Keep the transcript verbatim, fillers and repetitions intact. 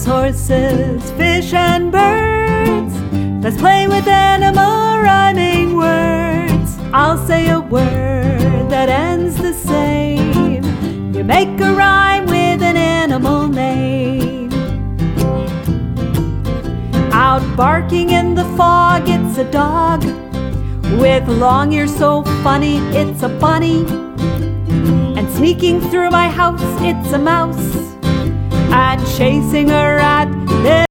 cows, horses, fish, and birds. Let's play with animal rhyming words. I'll say a word that ends the same. You make a rhyme with an animal name. Out barking in the fog, it's a dog. With long ears so funny, it's a bunny. And sneaking through my house, it's a mouse. And chasing a rat,